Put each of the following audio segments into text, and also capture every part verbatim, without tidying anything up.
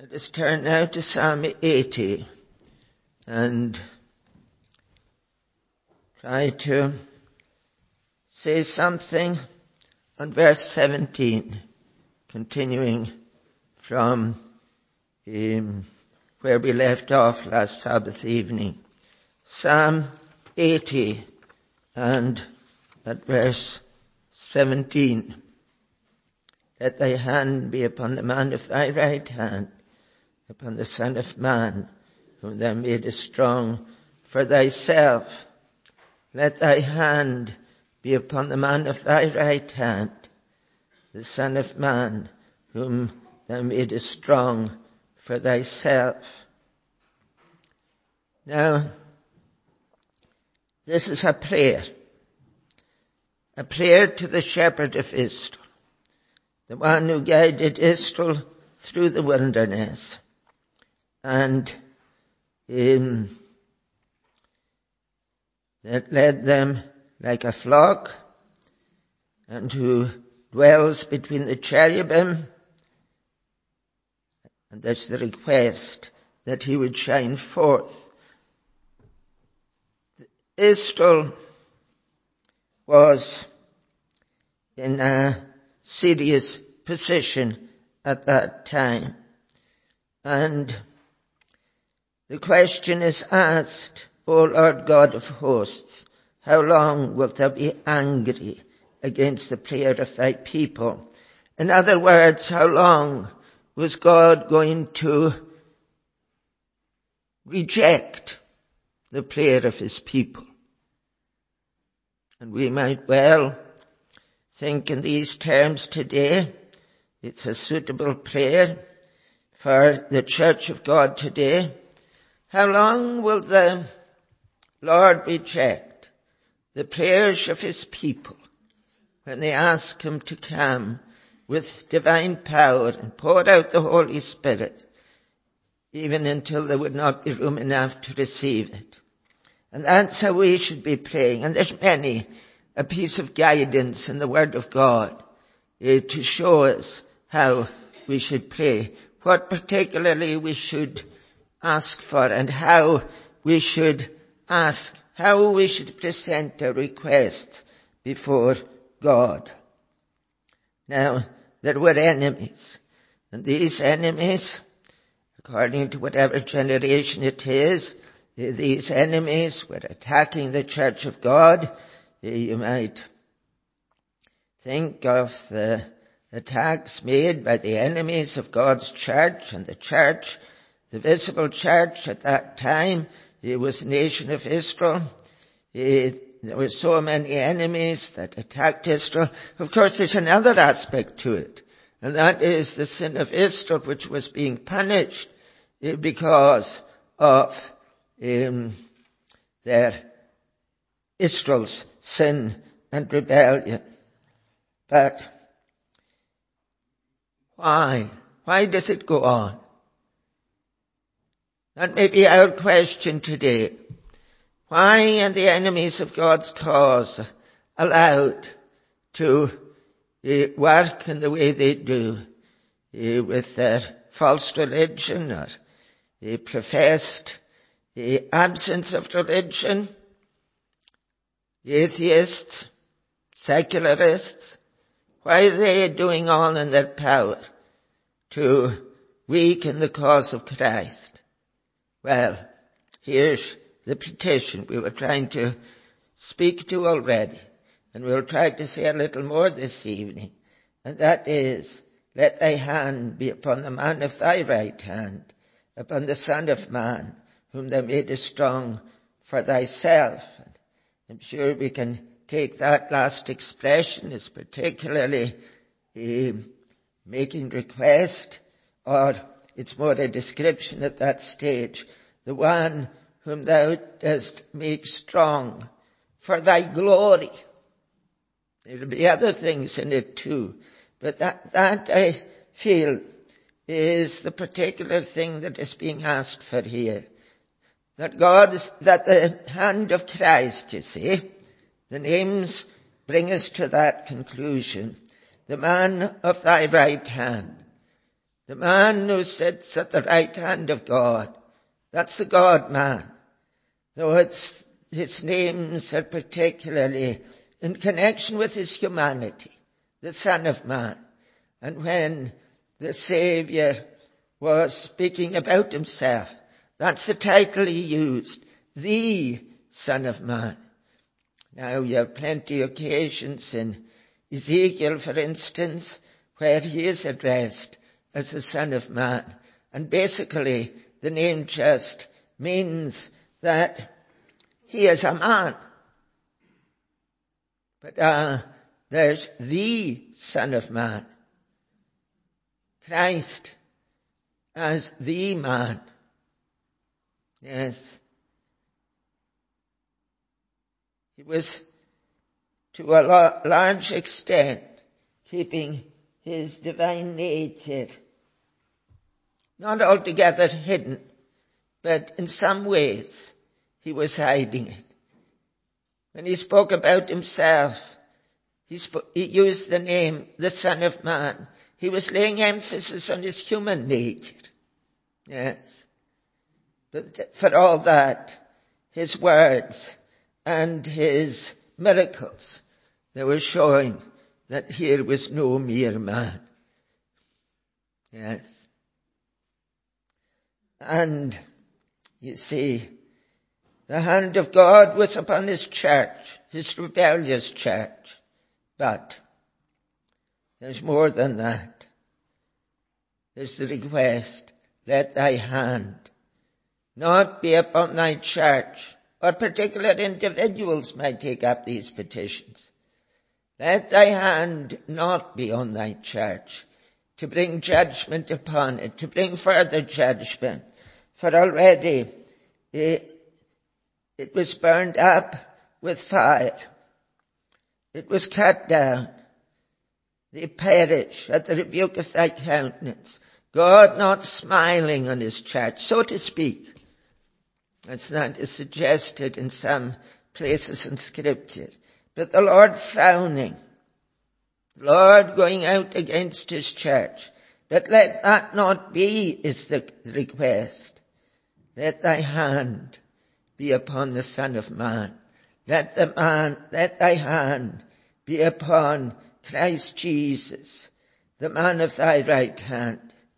Let us turn now to Psalm eighty and try to say something on verse seventeen, continuing from um, where we left off last Sabbath evening. Psalm eighty and at verse seventeen. Let thy hand be upon the man of thy right hand, upon the Son of Man, whom thou madest strong for thyself. Let thy hand be upon the man of thy right hand, the Son of Man, whom thou madest strong for thyself. Now, this is a prayer, a prayer to the shepherd of Israel, the one who guided Israel through the wilderness, and um, that led them like a flock, and who dwells between the cherubim. And that's the request, that he would shine forth. Israel was in a serious position at that time. And the question is asked, O Lord God of hosts, how long wilt thou be angry against the prayer of thy people? In other words, how long was God going to reject the prayer of his people? And we might well think in these terms today. It's a suitable prayer for the Church of God today. How long will the Lord reject the prayers of his people when they ask him to come with divine power and pour out the Holy Spirit, even until there would not be room enough to receive it? And that's how we should be praying. And there's many a piece of guidance in the Word of God uh, to show us how we should pray, what particularly we should ask for, and how we should ask, how we should present our requests before God. Now, there were enemies, and these enemies, according to whatever generation it is, these enemies were attacking the Church of God. You might think of the attacks made by the enemies of God's church, and the church, the visible church at that time, it was the nation of Israel. It, there were so many enemies that attacked Israel. Of course, there's another aspect to it, and that is the sin of Israel, which was being punished because of um, their Israel's sin and rebellion. But why? Why does it go on? That may be our question today. Why are the enemies of God's cause allowed to uh, work in the way they do uh, with their false religion or uh, professed uh, absence of religion? Atheists, secularists, why are they doing all in their power to weaken the cause of Christ? Well, here's the petition we were trying to speak to already, and we'll try to say a little more this evening, and that is, let thy hand be upon the man of thy right hand, upon the Son of Man, whom thou madest strong for thyself. I'm sure we can take that last expression as particularly uh, making request, or it's more a description at that stage. The one whom thou dost make strong for thy glory. There will be other things in it too, but that, that I feel is the particular thing that is being asked for here. That God, that the hand of Christ, you see, the names bring us to that conclusion. The man of thy right hand. The man who sits at the right hand of God, that's the God-man. Though it's, his names are particularly in connection with his humanity, the Son of Man. And when the Saviour was speaking about himself, that's the title he used, the Son of Man. Now you have plenty of occasions in Ezekiel, for instance, where he is addressed as the Son of Man. And basically the name just means that he is a man. But uh, there's the Son of Man. Christ as the man. Yes. He was to a large extent keeping his divine nature not altogether hidden, but in some ways he was hiding it. When he spoke about himself, he, spoke, he used the name, the Son of Man. He was laying emphasis on his human nature. Yes. But for all that, his words and his miracles, they were showing that here was no mere man. Yes. And, you see, the hand of God was upon his church, his rebellious church. But there's more than that. There's the request, let thy hand not be upon thy church, or particular individuals might take up these petitions. Let thy hand not be on thy church to bring judgment upon it, to bring further judgment. For already it, it was burned up with fire. It was cut down. They perish at the rebuke of thy countenance. God not smiling on his church, so to speak. That's not is suggested in some places in Scripture. But the Lord frowning. The Lord going out against his church. But let that not be, is the request. Let thy hand be upon the Son of Man. Let the man, let thy hand be upon Christ Jesus, the man of thy right hand.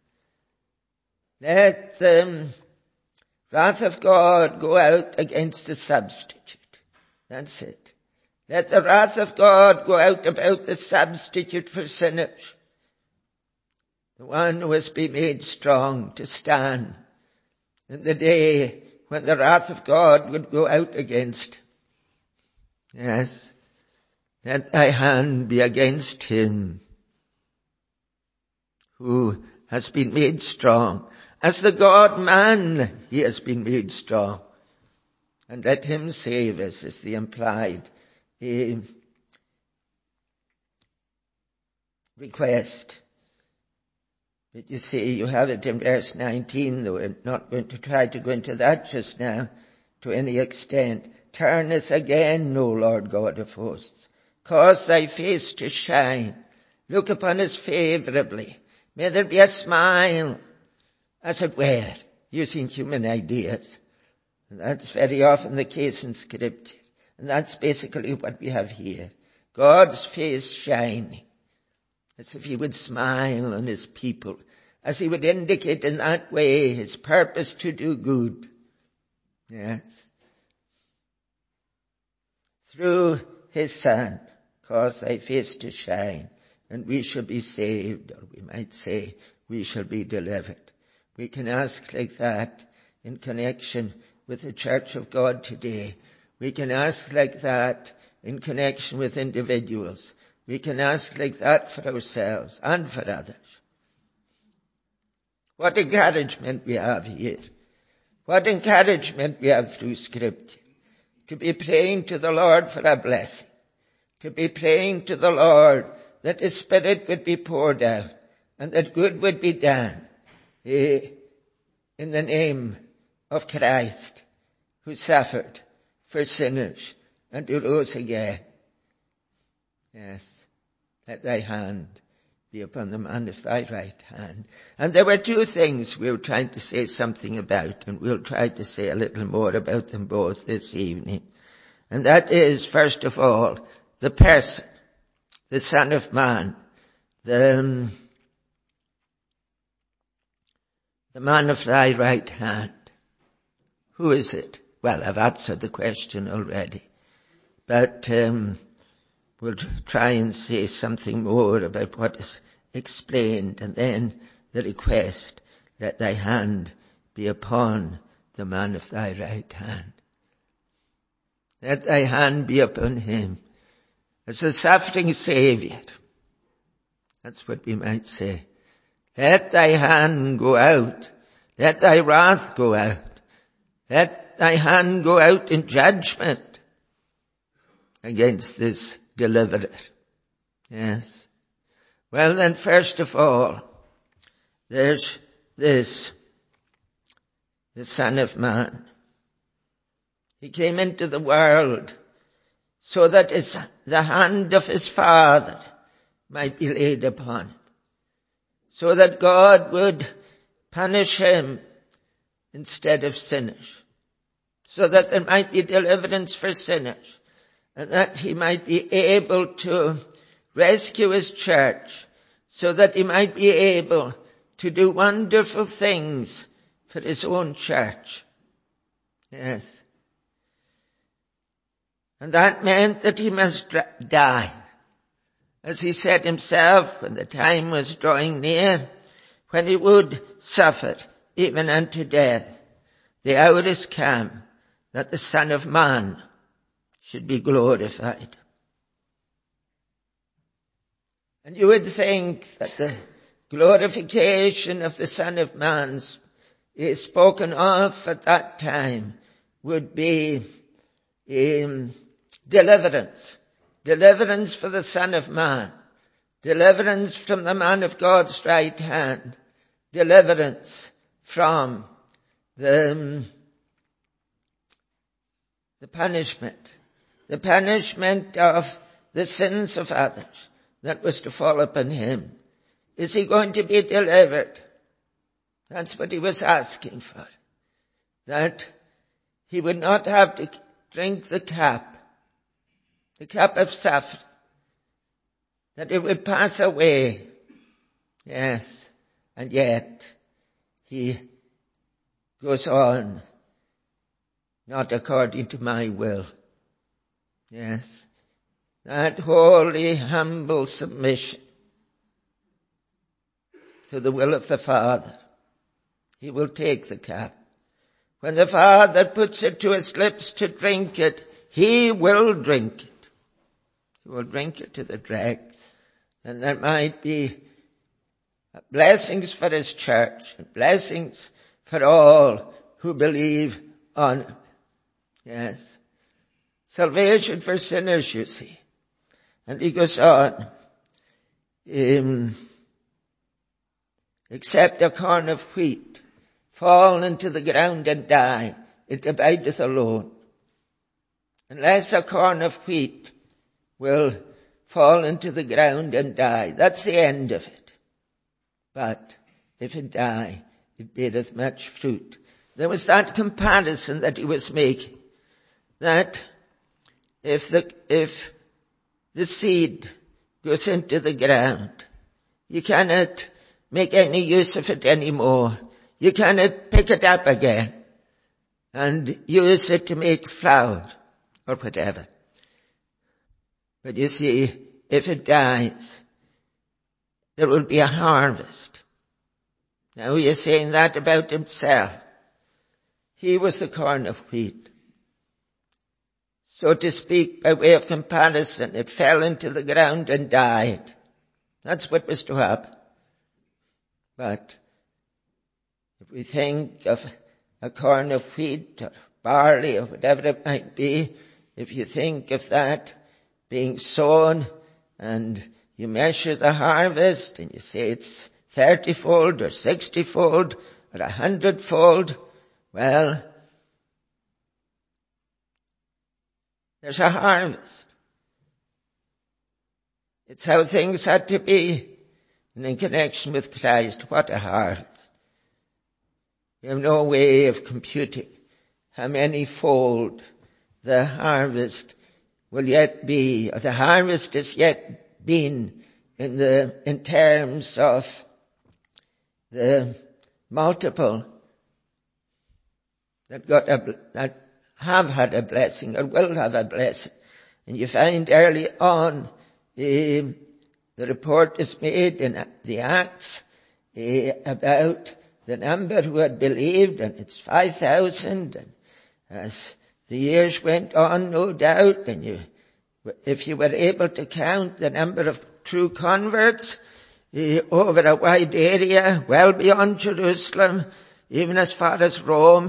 Let the wrath of God go out against the substitute. That's it. Let the wrath of God go out about the substitute for sinners. The one who has been made strong to stand in the day when the wrath of God would go out against. Yes. Let thy hand be against him who has been made strong. As the God-man, he has been made strong. And let him save us, is the implied uh, request. But you see, you have it in verse nineteen, though I'm not going to try to go into that just now to any extent. Turn us again, O Lord God of hosts. Cause thy face to shine. Look upon us favourably. May there be a smile, as it were, using human ideas. And that's very often the case in Scripture. And that's basically what we have here. God's face shining, as if he would smile on his people, as he would indicate in that way his purpose to do good. Yes. Through his Son, cause thy face to shine, and we shall be saved, or we might say, we shall be delivered. We can ask like that in connection with the Church of God today. We can ask like that in connection with individuals. We can ask like that for ourselves and for others. What encouragement we have here. What encouragement we have through Scripture. To be praying to the Lord for a blessing. To be praying to the Lord that his Spirit would be poured out and that good would be done eh, in the name of Christ, who suffered for sinners and who rose again. Yes, let thy hand be upon the man of thy right hand. And there were two things we were trying to say something about, and we'll try to say a little more about them both this evening. And that is, first of all, the person, the Son of Man, the, um, the man of thy right hand. Who is it? Well, I've answered the question already. But um, we'll try and say something more about what is explained, and then the request, let thy hand be upon the man of thy right hand. Let thy hand be upon him as a suffering Saviour. That's what we might say. Let thy hand go out. Let thy wrath go out. Let thy hand go out in judgment against this deliverer. Yes. Well then, first of all, there's this, the Son of Man. He came into the world so that his, the hand of his Father might be laid upon him, so that God would punish him instead of sinners, so that there might be deliverance for sinners, and that he might be able to rescue his church, so that he might be able to do wonderful things for his own church. Yes. And that meant that he must die. As he said himself, when the time was drawing near, when he would suffer even unto death, the hour is come that the Son of Man should be glorified. And you would think that the glorification of the Son of Man is spoken of at that time would be um, deliverance. Deliverance for the Son of Man. Deliverance from the man of God's right hand. Deliverance from the, um, the punishment. The punishment of the sins of others that was to fall upon him. Is he going to be delivered? That's what he was asking for. That he would not have to drink the cup, the cup of suffering, that it would pass away. Yes, and yet he goes on, not according to my will. Yes, that holy, humble submission to the will of the Father. He will take the cup. When the Father puts it to his lips to drink it, he will drink it. He will drink it to the dregs. And there might be blessings for his church, and blessings for all who believe on him. Yes. Salvation for sinners, you see. And he goes on. Um, Except a corn of wheat fall into the ground and die, it abideth alone. Unless a corn of wheat will fall into the ground and die, that's the end of it. But if it die, it beareth much fruit. There was that comparison that he was making, that if the, if the seed goes into the ground, you cannot make any use of it anymore. You cannot pick it up again and use it to make flour or whatever. But you see, if it dies, there will be a harvest. Now he is saying that about himself. He was the corn of wheat. So to speak, by way of comparison, it fell into the ground and died. That's what was to happen. But if we think of a corn of wheat or barley or whatever it might be, if you think of that being sown and you measure the harvest and you say it's thirty-fold or sixty-fold or a hundredfold, well, there's a harvest. It's how things had to be And in connection with Christ, what a harvest. We have no way of computing how many fold the harvest will yet be, or the harvest is yet been in the, in terms of the multiple that got a, that have had a blessing or will have a blessing. And you find early on, uh, the report is made in the Acts uh, about the number who had believed, and it's five thousand. And as the years went on, no doubt, and you, if you were able to count the number of true converts uh, over a wide area, well beyond Jerusalem, even as far as Rome,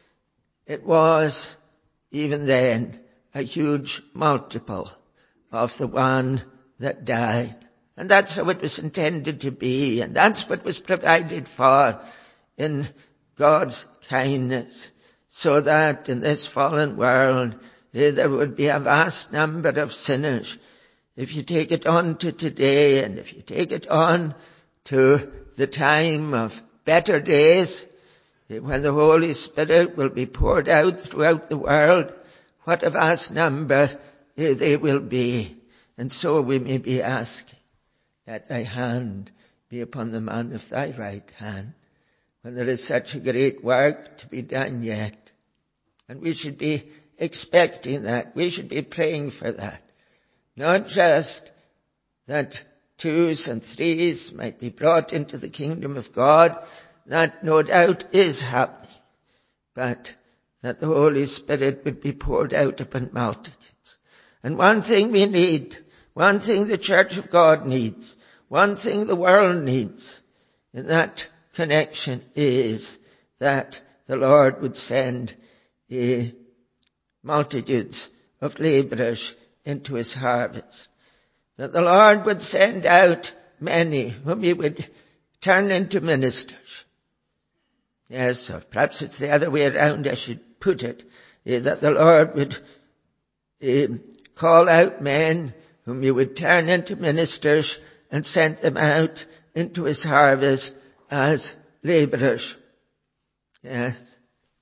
it was even then a huge multiple of the one that died. And that's how it was intended to be, and that's what was provided for in God's kindness, so that in this fallen world eh, there would be a vast number of sinners. If you take it on to today, and if you take it on to the time of better days, eh, when the Holy Spirit will be poured out throughout the world, what a vast number eh, they will be. And so we may be asking, let thy hand be upon the man of thy right hand, when there is such a great work to be done yet. And we should be expecting that. We should be praying for that. Not just that twos and threes might be brought into the kingdom of God. That no doubt is happening. But that the Holy Spirit would be poured out upon multitudes. And one thing we need, one thing the Church of God needs, one thing the world needs in that connection is that the Lord would send uh, multitudes of laborers into his harvest. That the Lord would send out many whom he would turn into ministers. Yes, or perhaps it's the other way around I should put it, uh, that the Lord would uh, call out men whom he would turn into ministers and send them out into his harvest as laborers. Yes.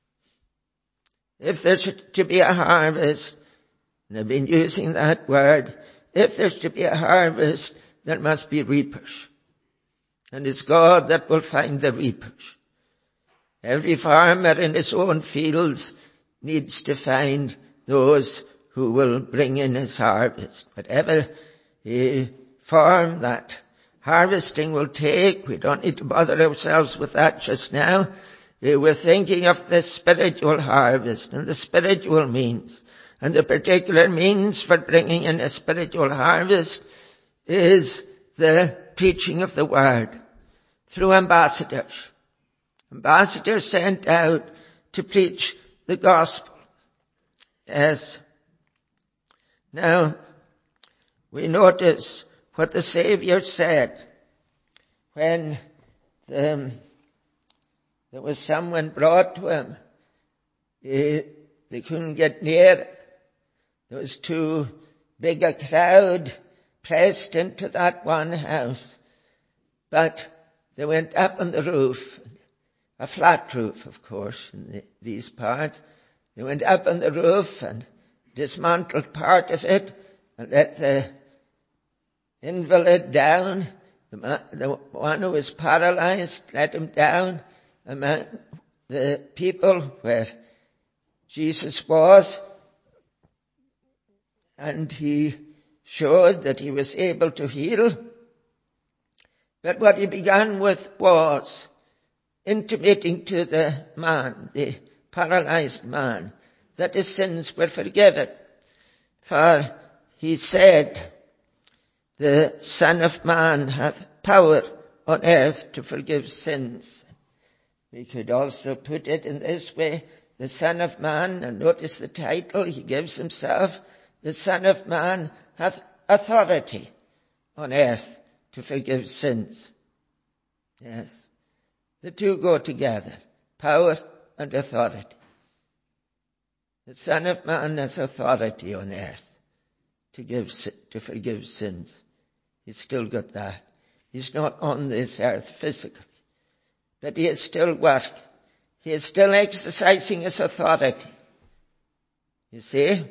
If there's to be a harvest, and I've been using that word, if there's to be a harvest, there must be reapers. And it's God that will find the reapers. Every farmer in his own fields needs to find those who will bring in his harvest. Whatever uh, form that harvesting will take, we don't need to bother ourselves with that just now. Uh, we're thinking of the spiritual harvest and the spiritual means. And the particular means for bringing in a spiritual harvest is the preaching of the word through ambassadors. Ambassadors sent out to preach the gospel. Yes. Now, we notice what the Savior said when the, there was someone brought to him. They, they couldn't get near. There was too big a crowd pressed into that one house. But they went up on the roof, a flat roof, of course, in the, these parts. They went up on the roof and dismantled part of it and let the invalid down, the, man, the one who was paralyzed, let him down among the people where Jesus was, and he showed that he was able to heal. But what he began with was intimating to the man, the paralyzed man, that his sins were forgiven. For he said, the Son of Man hath power on earth to forgive sins. We could also put it in this way, the Son of Man, and notice the title he gives himself, the Son of Man hath authority on earth to forgive sins. Yes. The two go together, power and authority. The Son of Man has authority on earth to give, to forgive sins. He's still got that. He's not on this earth physically. But he is still working. He is still exercising his authority. You see?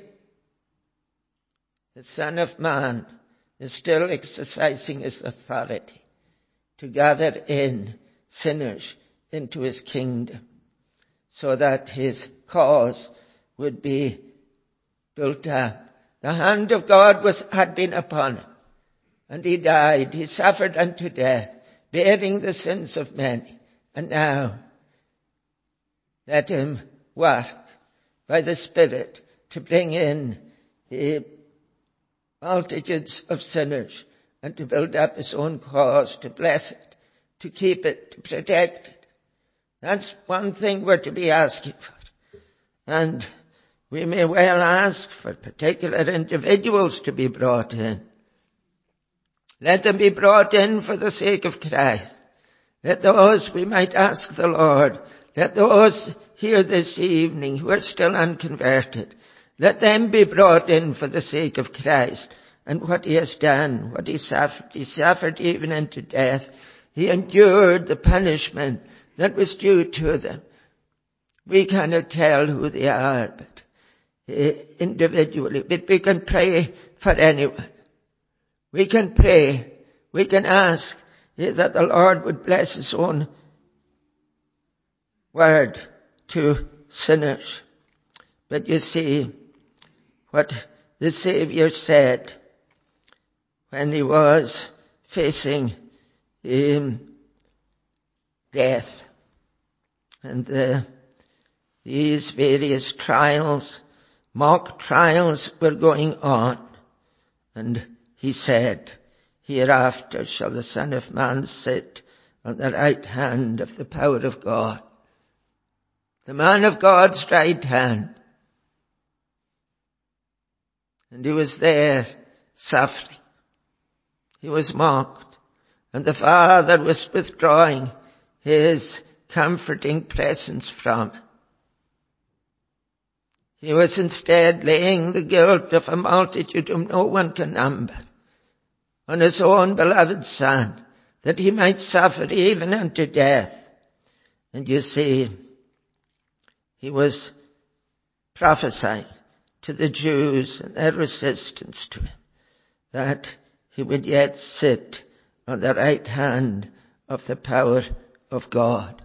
The Son of Man is still exercising his authority to gather in sinners into his kingdom so that his cause would be built up. The hand of God was, had been upon him, and he died. He suffered unto death, bearing the sins of many. And now, let him work by the Spirit to bring in the multitudes of sinners and to build up his own cause, to bless it, to keep it, to protect it. That's one thing we're to be asking for. And we may well ask for particular individuals to be brought in. Let them be brought in for the sake of Christ. Let those, we might ask the Lord, let those here this evening who are still unconverted, let them be brought in for the sake of Christ and what he has done, what he suffered. He suffered even unto death. He endured the punishment that was due to them. We cannot tell who they are, but uh, individually, but we can pray for anyone. We can pray. We can ask uh, that the Lord would bless his own word to sinners. But you see what the Savior said when he was facing um, death. And uh, these various trials, mock trials were going on. And he said, hereafter shall the Son of Man sit on the right hand of the power of God. The man of God's right hand. And he was there suffering. He was mocked. And the Father was withdrawing his comforting presence from him. He was instead laying the guilt of a multitude whom no one can number on his own beloved Son, that he might suffer even unto death. And you see, he was prophesying to the Jews and their resistance to him that he would yet sit on the right hand of the power of God.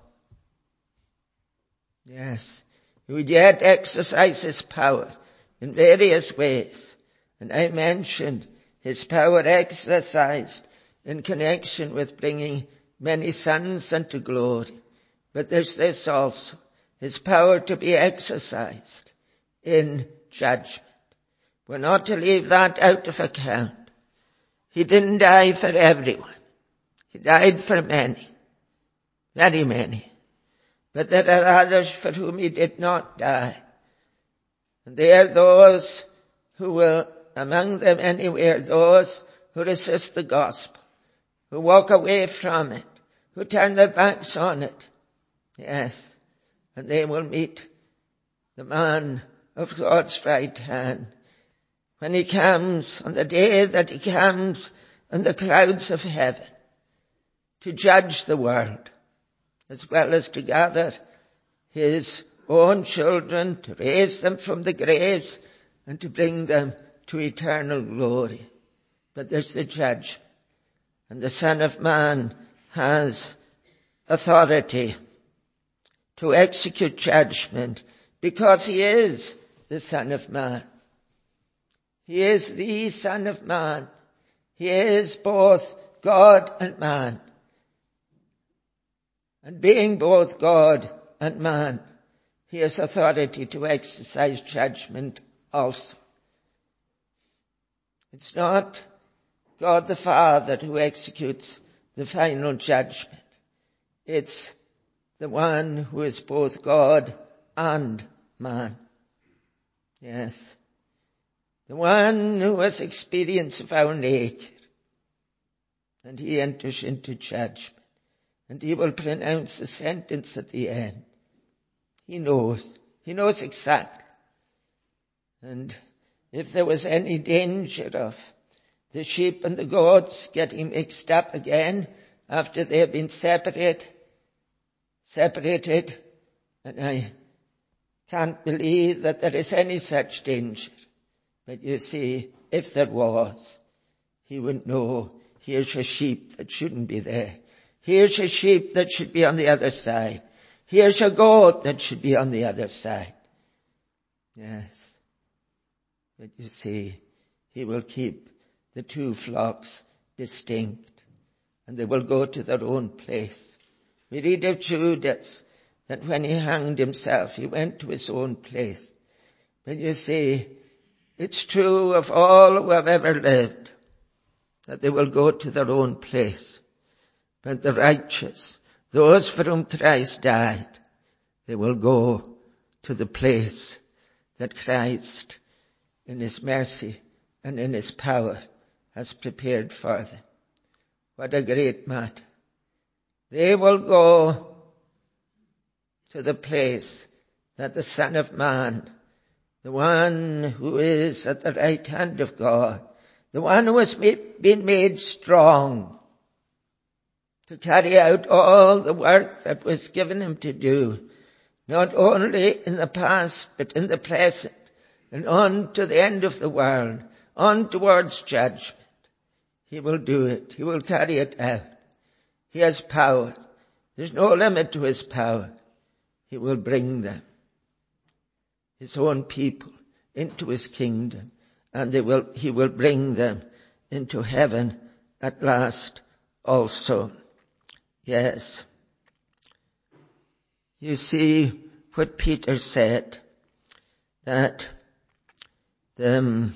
Yes, he would yet exercise his power in various ways. And I mentioned his power exercised in connection with bringing many sons unto glory. But there's this also, his power to be exercised in judgment. We're not to leave that out of account. He didn't die for everyone. He died for many, very many. But there are others for whom he did not die. And they are those who will, among them anywhere, those who resist the gospel, who walk away from it, who turn their backs on it. Yes, and they will meet the man of God's right hand when he comes, on the day that he comes in the clouds of heaven to judge the world, as well as to gather his own children, to raise them from the graves and to bring them to eternal glory. But there's the judgment, and the Son of Man has authority to execute judgment because he is the Son of Man. He is the Son of Man. He is both God and man. And being both God and man, he has authority to exercise judgment also. It's not God the Father who executes the final judgment. It's the one who is both God and man. Yes. The one who has experience of our nature. And he enters into judgment. And he will pronounce the sentence at the end. He knows. He knows exactly. And if there was any danger of the sheep and the goats getting mixed up again after they have been separated, separated. And I can't believe that there is any such danger. But you see, if there was, he would know, here's a sheep that shouldn't be there. Here's a sheep that should be on the other side. Here's a goat that should be on the other side. Yes. But you see, he will keep the two flocks distinct, and they will go to their own place. We read of Judas, that when he hanged himself, he went to his own place. But you see, it's true of all who have ever lived, that they will go to their own place. But the righteous, those for whom Christ died, they will go to the place that Christ, in his mercy and in his power, has prepared for them. What a great matter. They will go to the place that the Son of Man, the one who is at the right hand of God, the one who has been made strong to carry out all the work that was given him to do, not only in the past, but in the present, and on to the end of the world, on towards judgment. He will do it. He will carry it out. He has power. There's no limit to his power. He will bring them, his own people, into his kingdom, and they will, he will bring them into heaven at last also. Yes. You see what Peter said, that the,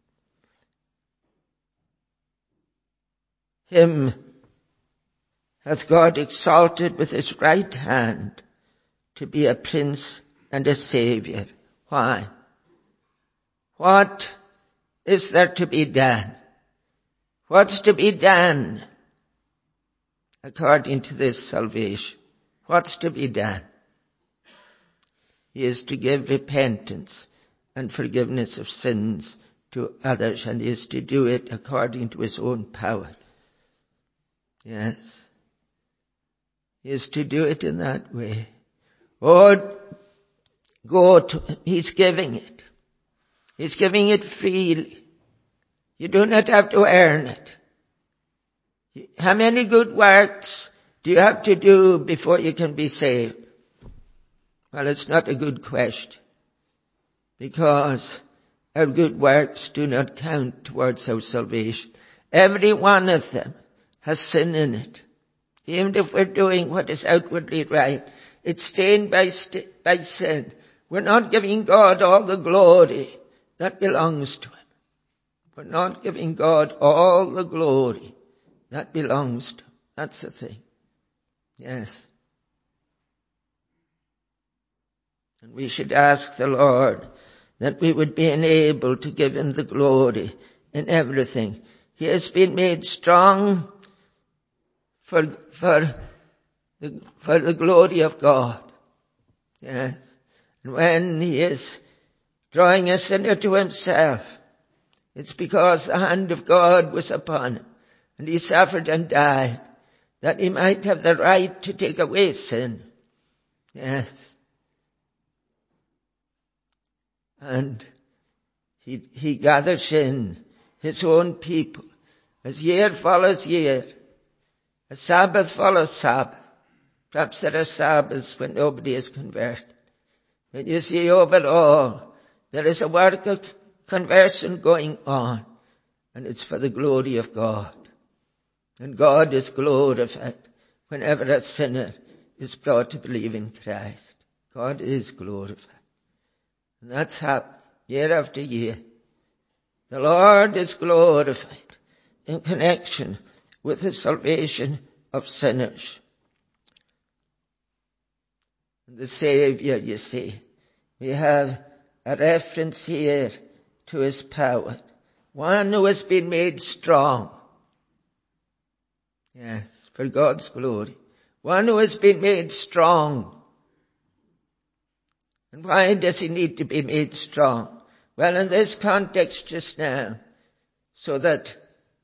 him hath God exalted with his right hand to be a prince and a savior. Why? What is there to be done? What's to be done according to this salvation? What's to be done? He is to give repentance and forgiveness of sins to others, and he is to do it according to his own power. Yes. He is to do it in that way. Oh, go to, he's giving it. He's giving it freely. You do not have to earn it. How many good works do you have to do before you can be saved? Well, it's not a good question, because our good works do not count towards our salvation. Every one of them has sin in it. Even if we're doing what is outwardly right, it's stained by, st- by sin. We're not giving God all the glory that belongs to him. We're not giving God all the glory that belongs to him. That's the thing. Yes. And we should ask the Lord that we would be enabled to give him the glory in everything. He has been made strong for, for the, for the glory of God. Yes. And when he is drawing a sinner to himself, it's because the hand of God was upon him, and he suffered and died, that he might have the right to take away sin. Yes. And he, he gathers in his own people as year follows year, as Sabbath follows Sabbath. Perhaps there are Sabbaths when nobody is converted. But you see, overall, there is a work of conversion going on, and it's for the glory of God. And God is glorified whenever a sinner is brought to believe in Christ. God is glorified. And that's happened year after year. The Lord is glorified in connection with the salvation of sinners. And the Savior, you see, we have a reference here to his power. One who has been made strong. Yes, for God's glory. One who has been made strong. And why does he need to be made strong? Well, in this context just now, so that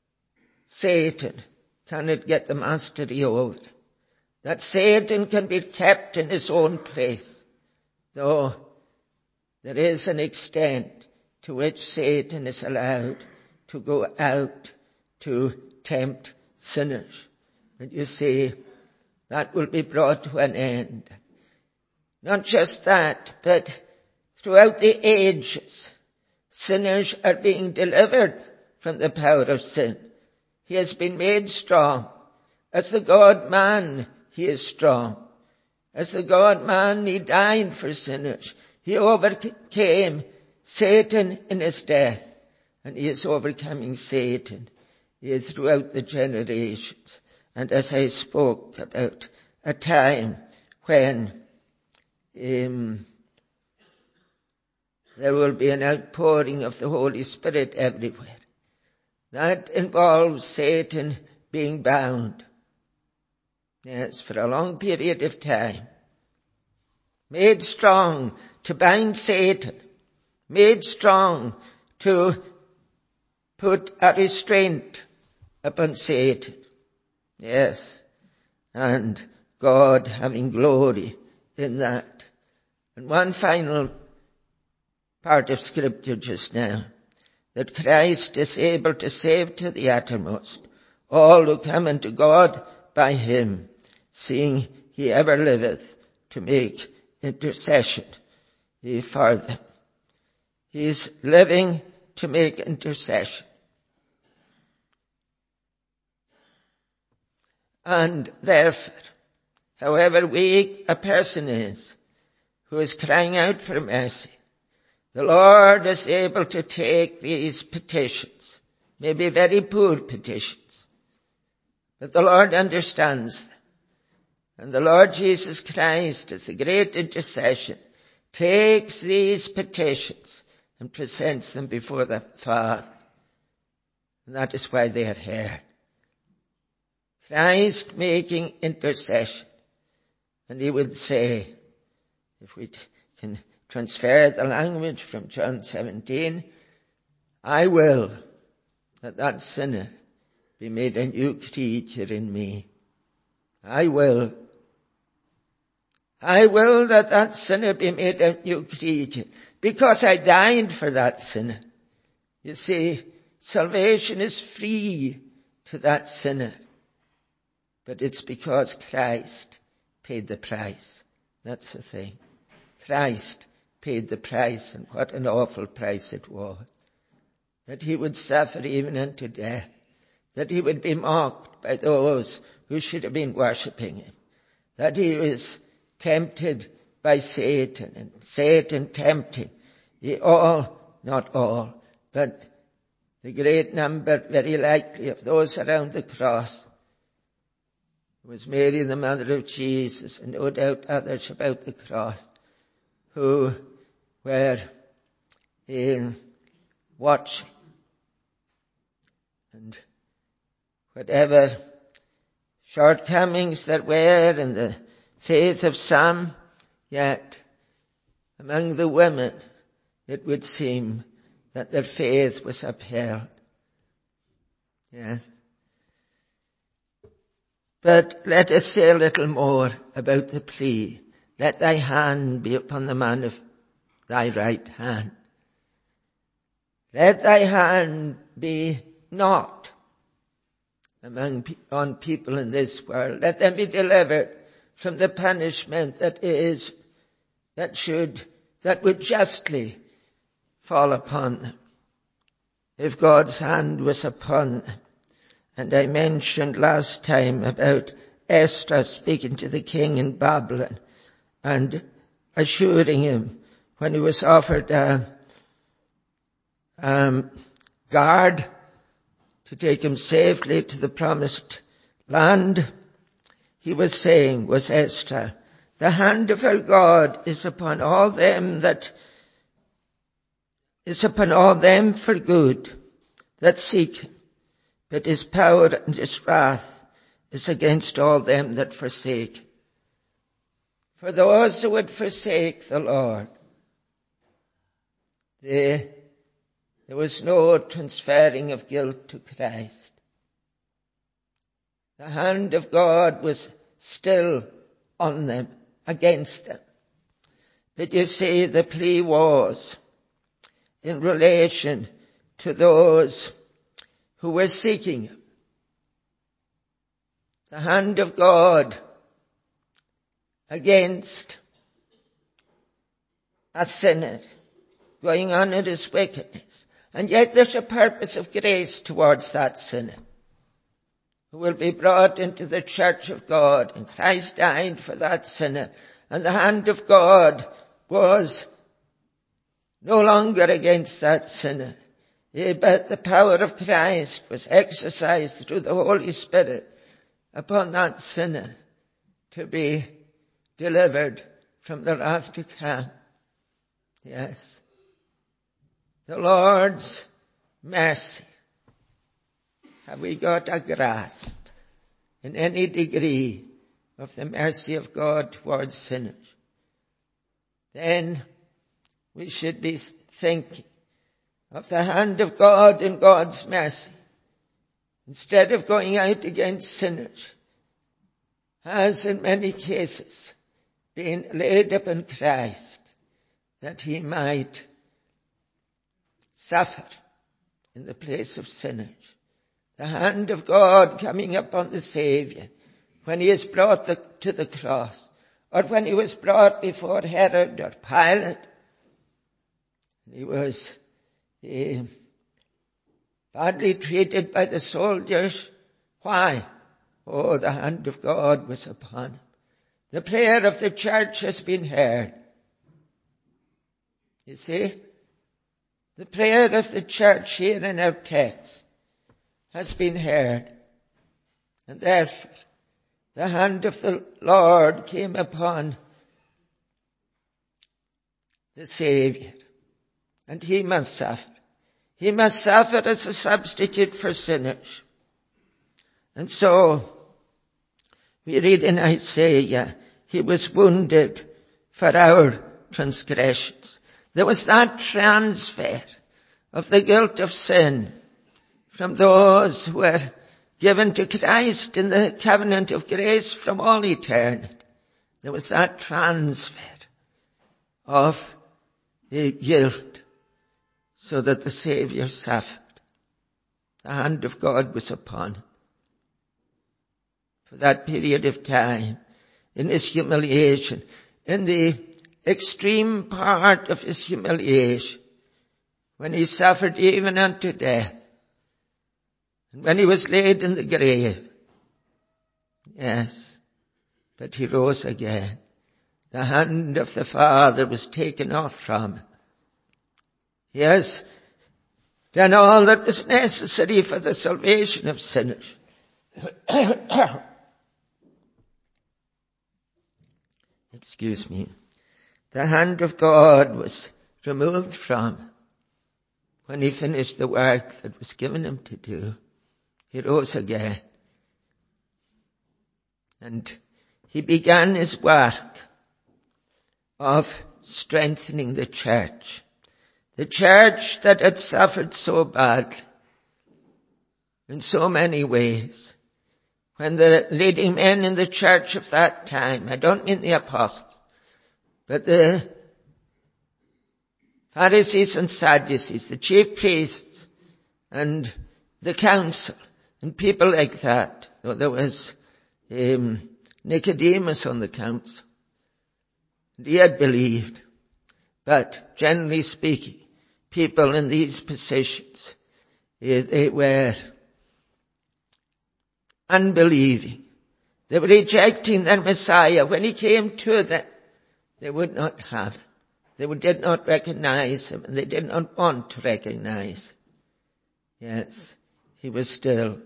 Satan cannot get the mastery over. That Satan can be kept in his own place, though there is an extent to which Satan is allowed to go out to tempt sinners. And you see, that will be brought to an end. Not just that, but throughout the ages, sinners are being delivered from the power of sin. He has been made strong. As the God-man, he is strong. As the God-man, he died for sinners. He overcame Satan in his death. And he is overcoming Satan throughout the generations. And as I spoke about a time when um, there will be an outpouring of the Holy Spirit everywhere. That involves Satan being bound. Yes, for a long period of time. Made strong to bind Satan. Made strong to put a restraint upon Satan. Yes. And God having glory in that. And one final part of Scripture just now. That Christ is able to save to the uttermost all who come unto God by him, seeing he ever liveth to make intercession for them. He is living to make intercession. And therefore, however weak a person is who is crying out for mercy, the Lord is able to take these petitions, maybe very poor petitions, but the Lord understands them. And the Lord Jesus Christ, as the great intercession, takes these petitions and presents them before the Father. And that is why they are heard. Christ making intercession. And he would say, if we can transfer the language from John seventeen, I will that that sinner be made a new creature in me. I will. I will that that sinner be made a new creature because I died for that sinner. You see, salvation is free to that sinner, but it's because Christ paid the price. That's the thing. Christ paid the price, and what an awful price it was. That he would suffer even unto death. That he would be mocked by those who should have been worshipping him. That he was tempted by Satan, and Satan tempted. He all, not all, but the great number, very likely, of those around the cross. It was Mary, the mother of Jesus, and no doubt others about the cross, who were in watching. And whatever shortcomings there were in the faith of some, yet among the women it would seem that their faith was upheld. Yes. But let us say a little more about the plea. Let thy hand be upon the man of thy right hand. Let thy hand be not among on people in this world. Let them be delivered from the punishment that is, that should, that would justly fall upon them if God's hand was upon them. And I mentioned last time about Esther speaking to the king in Babylon and assuring him when he was offered a um, guard to take him safely to the promised land, he was saying, was Esther, the hand of our God is upon all them that is upon all them for good that seek him, but his power and his wrath is against all them that forsake. For those who would forsake the Lord, they, there was no transferring of guilt to Christ. The hand of God was still on them, against them. But you see, the plea was in relation to those who were seeking him. The hand of God against a sinner going on in his wickedness. And yet there's a purpose of grace towards that sinner who will be brought into the church of God. And Christ died for that sinner. And the hand of God was no longer against that sinner. But the power of Christ was exercised through the Holy Spirit upon that sinner to be delivered from the wrath to come. Yes. The Lord's mercy. Have we got a grasp in any degree of the mercy of God towards sinners? Then we should be thinking of the hand of God and God's mercy. Instead of going out against sinners, has in many cases been laid upon Christ that he might suffer in the place of sinners. The hand of God coming upon the Saviour when he is brought the, to the cross, or when he was brought before Herod or Pilate. He was uh, badly treated by the soldiers. Why? Oh, the hand of God was upon him. The prayer of the church has been heard. You see, the prayer of the church here in our text has been heard. And therefore, the hand of the Lord came upon the Saviour. And he must suffer. He must suffer as a substitute for sinners. And so, we read in Isaiah, he was wounded for our transgressions. There was that transfer of the guilt of sin from those who were given to Christ in the covenant of grace from all eternity. There was that transfer of the guilt so that the Saviour suffered. The hand of God was upon him. For that period of time, in his humiliation, in the extreme part of his humiliation, when he suffered even unto death, and when he was laid in the grave, yes, but he rose again. The hand of the Father was taken off from him. He has done all that was necessary for the salvation of sinners. Excuse me. The hand of God was removed from him when he finished the work that was given him to do. He rose again. And he began his work of strengthening the church. The church that had suffered so badly in so many ways. When the leading men in the church of that time, I don't mean the apostles, but the Pharisees and Sadducees, the chief priests and the council and people like that. Though there was um, Nicodemus on the council. And he had believed. But generally speaking, people in these positions, they were unbelieving. They were rejecting their Messiah. When he came to them, they would not have him. They did not recognize him, and they did not want to recognize him. Yes, he was still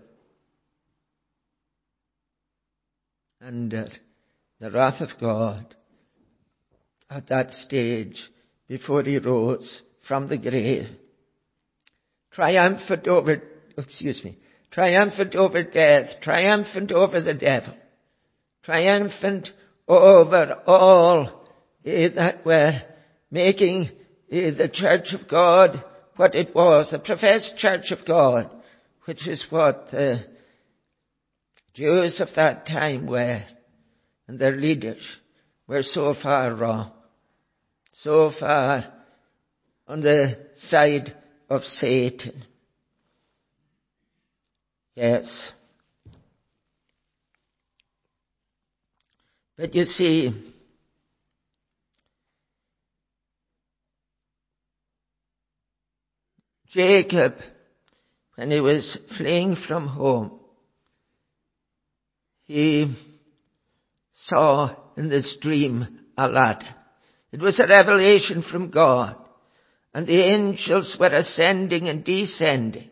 under the wrath of God at that stage before he rose from the grave. Triumphant over, excuse me, triumphant over death, triumphant over the devil, triumphant over all eh, that were making eh, the church of God what it was, the professed church of God, which is what the Jews of that time were, and their leaders were so far wrong, so far on the side of Satan. Yes. But you see, Jacob, when he was fleeing from home, he saw in this dream a ladder. It was a revelation from God, and the angels were ascending and descending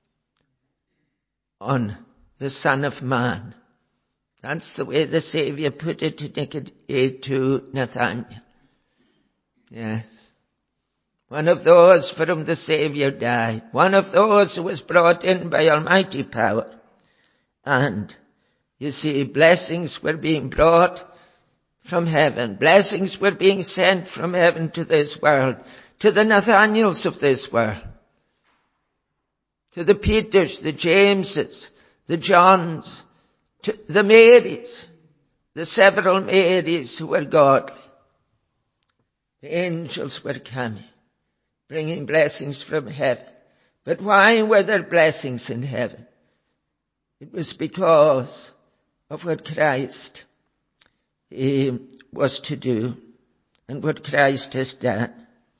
on the Son of Man. That's the way the Savior put it to, to Nathaniel. Yes. One of those for whom the Savior died. One of those who was brought in by almighty power. And you see, blessings were being brought from heaven. Blessings were being sent from heaven to this world, to the Nathaniels of this world, to the Peters, the Jameses, the Johns, to the Marys, the several Marys who were godly. The angels were coming, bringing blessings from heaven. But why were there blessings in heaven? It was because of what Christ he was to do and what Christ has done.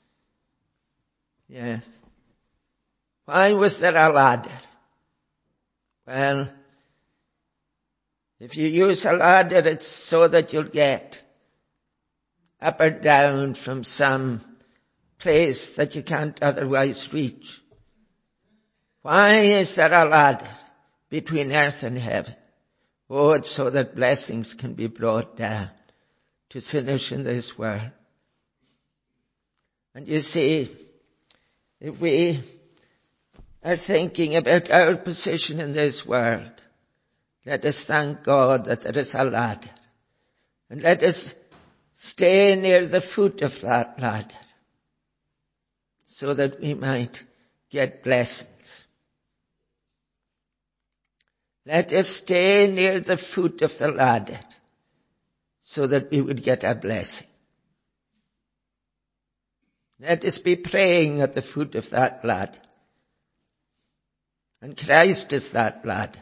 Yes. Why was there a ladder? Well, if you use a ladder, it's so that you'll get up or down from some place that you can't otherwise reach. Why is there a ladder between earth and heaven? Oh, it's so that blessings can be brought down to sinners in this world. And you see, if we are thinking about our position in this world, let us thank God that there is a ladder. And let us stay near the foot of that ladder so that we might get blessings. Let us stay near the foot of the ladder so that we would get a blessing. Let us be praying at the foot of that ladder. And Christ is that ladder.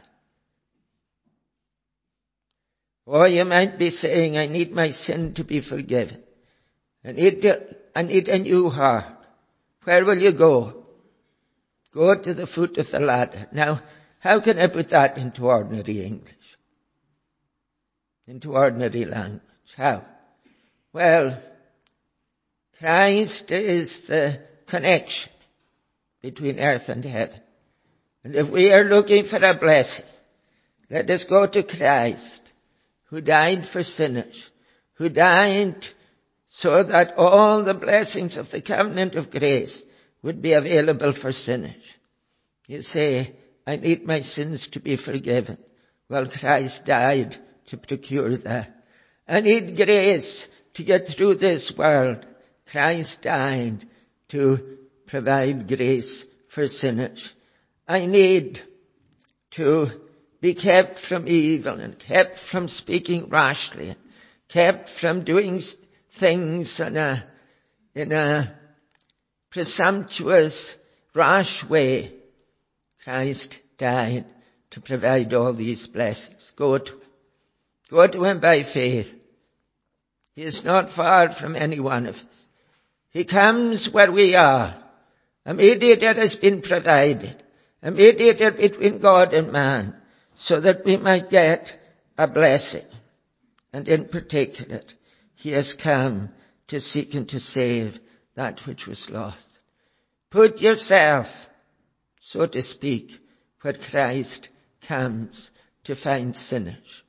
Or you might be saying, I need my sin to be forgiven. I need, to, I need a new heart. Where will you go? Go to the foot of the ladder. Now, how can I put that into ordinary English? Into ordinary language? How? Well, Christ is the connection between earth and heaven. And if we are looking for a blessing, let us go to Christ, who died for sinners, who died so that all the blessings of the covenant of grace would be available for sinners. You say, I need my sins to be forgiven. Well, Christ died to procure that. I need grace to get through this world. Christ died to provide grace for sinners. I need to be kept from evil and kept from speaking rashly, and kept from doing things in a, in a presumptuous, rash way. Christ died to provide all these blessings. Go to him. Go to him by faith. He is not far from any one of us. He comes where we are. A mediator has been provided. A mediator between God and man, so that we might get a blessing. And in particular, he has come to seek and to save that which was lost. Put yourself, so to speak, where Christ comes to find sinners.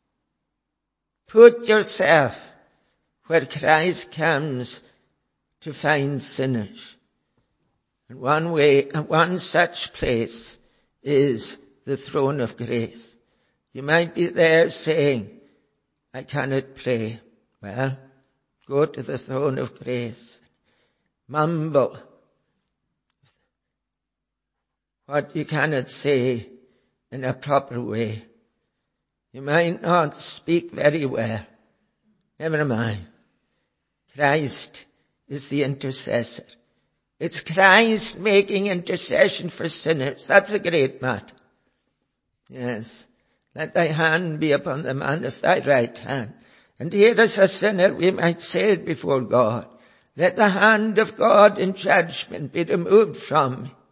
Put yourself where Christ comes to find sinners. And one way, and one such place is the throne of grace. You might be there saying, I cannot pray. Well, go to the throne of grace. Mumble what you cannot say in a proper way. You might not speak very well. Never mind. Christ is the intercessor. It's Christ making intercession for sinners. That's a great matter. Yes. Let thy hand be upon the man of thy right hand. And here as a sinner we might say it before God. Let the hand of God in judgment be removed from me.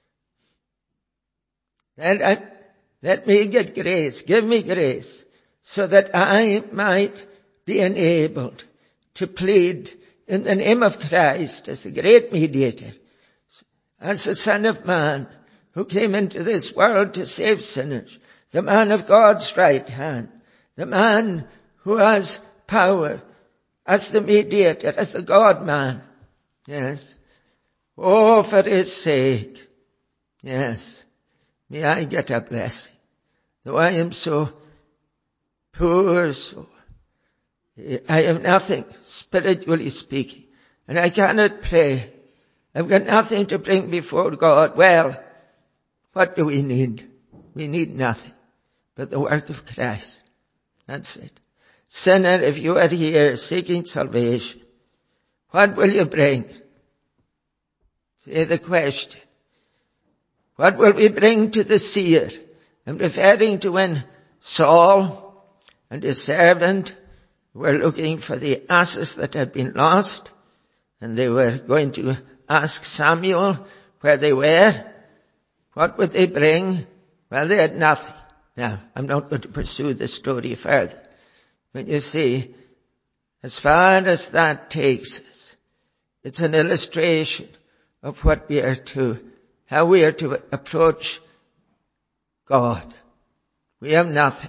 Let, I, let me get grace. Give me grace so that I might be enabled to plead in the name of Christ as the great mediator, as the Son of Man who came into this world to save sinners, the man of God's right hand, the man who has power as the mediator, as the God-man. Yes. Oh, for his sake. Yes. May I get a blessing. Though I am so poor, so I have nothing, spiritually speaking, and I cannot pray. I've got nothing to bring before God. Well, what do we need? We need nothing but the work of Christ. That's it. Sinner, if you are here seeking salvation, what will you bring? Say the question. What will we bring to the seer? I'm referring to when Saul and his servant were looking for the asses that had been lost, and they were going to ask Samuel where they were. What would they bring? Well, they had nothing. Now, I'm not going to pursue the story further. But you see, as far as that takes us, it's an illustration of what we are to, how we are to approach God. We have nothing.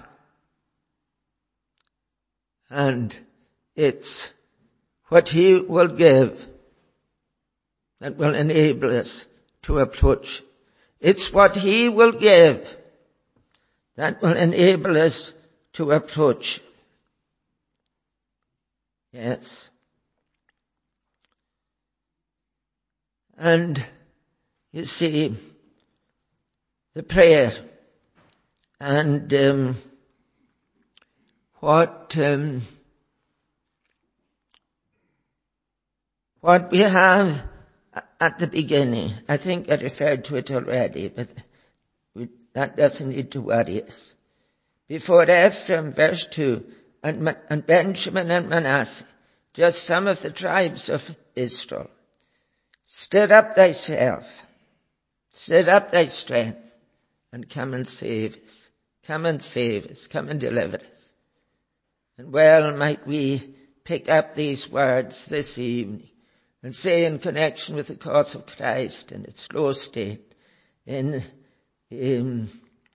And it's what He will give that will enable us to approach. It's what He will give that will enable us to approach. Yes. And you see, the prayer and um, what um, what we have at the beginning, I think I referred to it already, but we, that doesn't need to worry us. Before Ephraim, verse two, and, and Benjamin and Manasseh, just some of the tribes of Israel, stir up thyself, stir up thy strength, and come and save us. Come and save us. Come and deliver us. And well might we pick up these words this evening and say in connection with the cause of Christ and its low state, in, in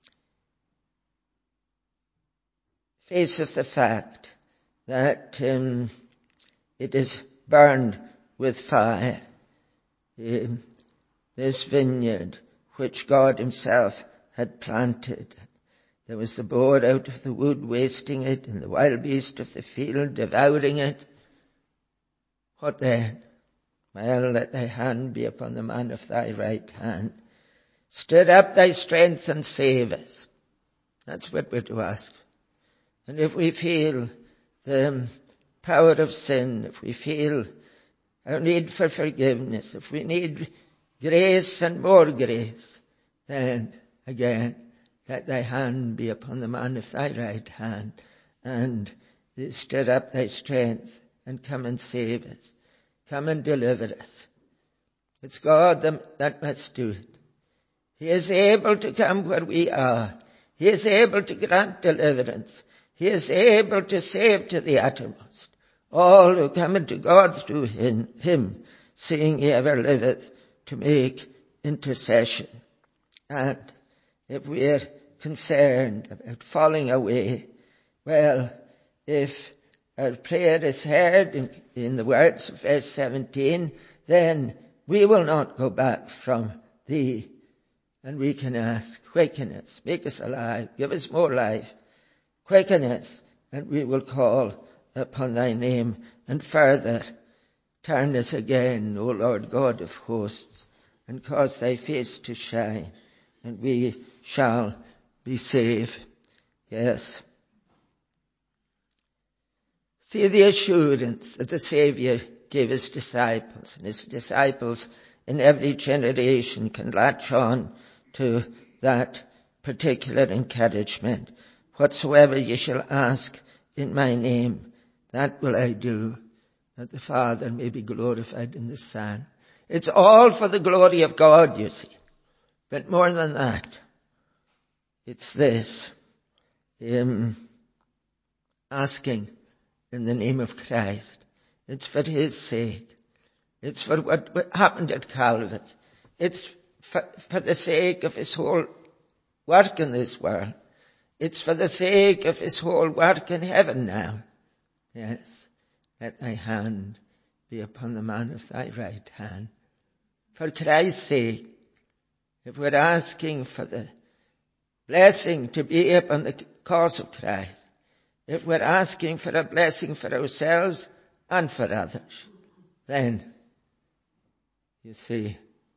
face of the fact that um, it is burned with fire, um, this vineyard which God Himself had planted. There was the boar out of the wood wasting it, and the wild beast of the field devouring it. What then? Well, let thy hand be upon the man of thy right hand. Stir up thy strength and save us. That's what we're to ask. And if we feel the power of sin, if we feel our need for forgiveness, if we need grace and more grace, then again, let thy hand be upon the man of thy right hand, and stir up thy strength and come and save us. Come and deliver us. It's God that must do it. He is able to come where we are. He is able to grant deliverance. He is able to save to the uttermost all who come into God through him, him, seeing He ever liveth to make intercession. And if we are concerned about falling away, well, if our prayer is heard in, in the words of verse seventeen, then we will not go back from Thee. And we can ask, quicken us, make us alive, give us more life, quicken us, and we will call upon Thy name. And further, turn us again, O Lord God of hosts, and cause Thy face to shine, and we shall be saved. Yes. See the assurance that the Saviour gave his disciples, and his disciples in every generation can latch on to that particular encouragement. Whatsoever ye shall ask in my name, that will I do, that the Father may be glorified in the Son. It's all for the glory of God, you see. But more than that, it's this, um, asking in the name of Christ. It's for his sake. It's for what happened at Calvary. It's for, for the sake of his whole work in this world. It's for the sake of his whole work in heaven now. Yes, let thy hand be upon the man of thy right hand. For Christ's sake, if we're asking for the blessing to be upon the cause of Christ, if we're asking for a blessing for ourselves and for others, then, you see,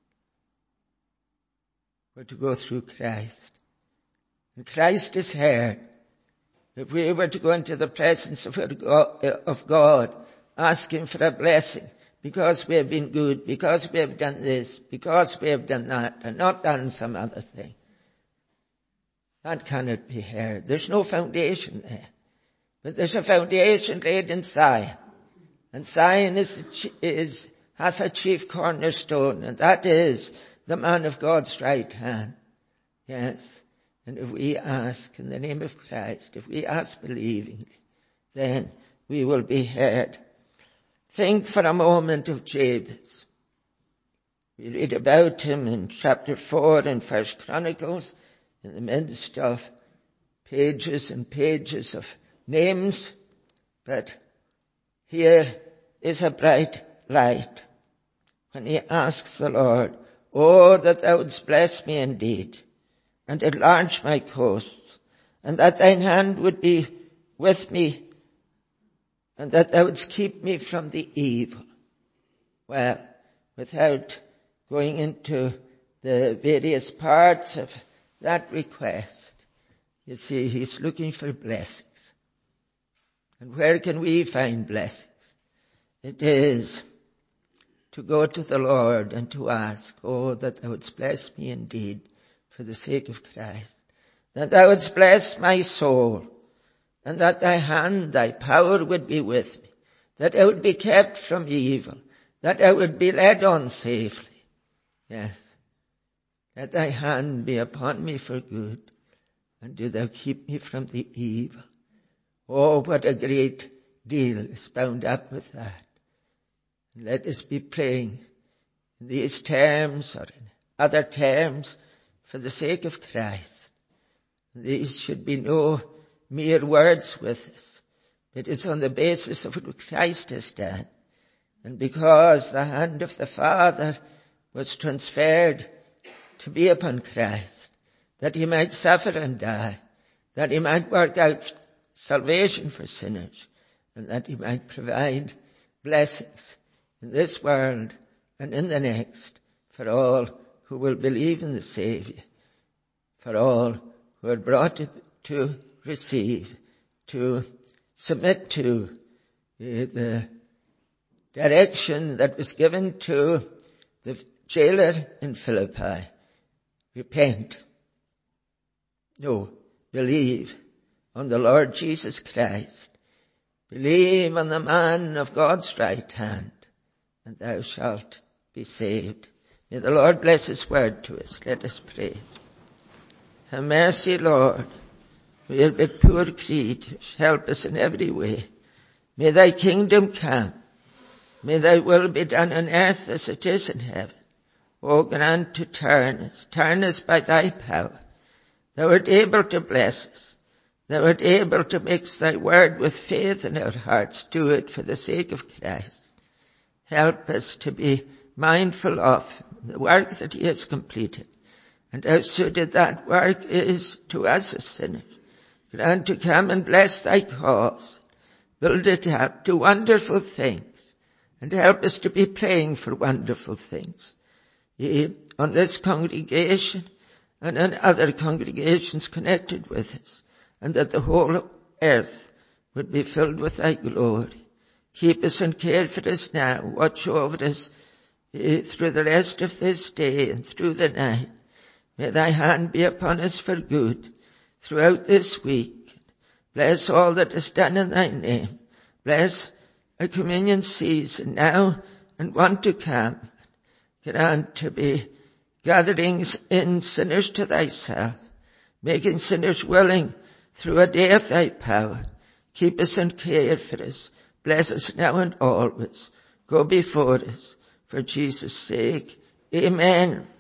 we're to go through Christ. And Christ is here. If we were to go into the presence of God, asking for a blessing, because we have been good, because we have done this, because we have done that, and not done some other thing, that cannot be heard. There's no foundation there. But there's a foundation laid in Zion. And Zion is, is, has a chief cornerstone, and that is the man of God's right hand. Yes. And if we ask in the name of Christ, if we ask believingly, then we will be heard. Think for a moment of Jabez. We read about him in chapter four in First Chronicles, in the midst of pages and pages of names. But here is a bright light when he asks the Lord, "Oh, that thou wouldst bless me indeed, and enlarge my coasts, and that thine hand would be with me, and that thou wouldst keep me from the evil." Well, without going into the various parts of that request, you see, he's looking for blessings. And where can we find blessings? It is to go to the Lord and to ask, "Oh, that thou wouldst bless me indeed for the sake of Christ, that thou wouldst bless my soul, and that thy hand, thy power would be with me, that I would be kept from evil, that I would be led on safely. Yes, let thy hand be upon me for good, and do thou keep me from the evil." Oh, what a great deal is bound up with that. Let us be praying in these terms or in other terms for the sake of Christ. These should be no mere words with us, but it's on the basis of what Christ has done. And because the hand of the Father was transferred to be upon Christ, that he might suffer and die, that he might work out salvation for sinners, and that he might provide blessings in this world and in the next for all who will believe in the Saviour, for all who are brought to, to receive, to submit to uh, the direction that was given to the jailer in Philippi. Repent. No, believe on the Lord Jesus Christ. Believe on the man of God's right hand, and thou shalt be saved. May the Lord bless his word to us. Let us pray. Have mercy, Lord. We are but poor creatures. Help us in every way. May thy kingdom come. May thy will be done on earth as it is in heaven. O grant to turn us, turn us by thy power. Thou art able to bless us. Thou art able to mix thy word with faith in our hearts. Do it for the sake of Christ. Help us to be mindful of the work that he has completed, and how suited that work is to us as sinners. Grant to come and bless thy cause. Build it up to wonderful things, and help us to be praying for wonderful things. Ye, on this congregation and on other congregations connected with us, and that the whole earth would be filled with thy glory. Keep us and care for us now. Watch over us uh, through the rest of this day and through the night. May thy hand be upon us for good throughout this week. Bless all that is done in thy name. Bless a communion season now and one to come. Grant to be gatherings in sinners to thyself, making sinners willing through a day of thy power. Keep us and care for us. Bless us now and always. Go before us for Jesus' sake. Amen.